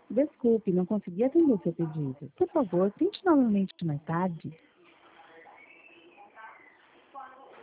Desculpe, não consegui atender seu pedido. Por favor, tente novamente mais tarde.